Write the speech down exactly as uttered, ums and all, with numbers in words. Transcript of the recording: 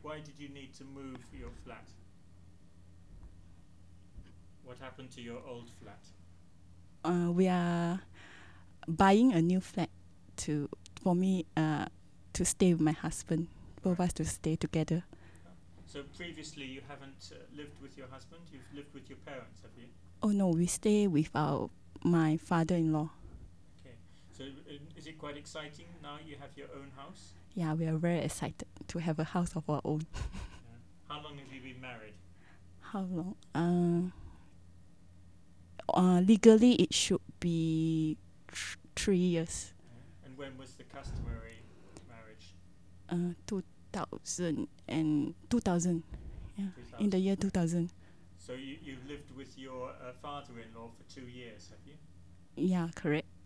why did you need to move your flat? What happened to your old flat? Uh, we are buying a new flat to for me uh, to stay with my husband. Both of us to stay together. So previously you haven't uh, lived with your husband, you've lived with your parents, have you? Oh no, we stay with our my father-in-law. Okay. So uh, is it quite exciting now you have your own house? Yeah, we are very excited to have a house of our own. Yeah. How long have you been married? How long? Uh, uh, legally, it should be th- three years. Yeah. And when was the customary marriage? Uh, two thousand and two thousand. Yeah, in the two thousand. year two thousand. So you, you've lived with your uh, father-in-law for two years, have you? Yeah, correct.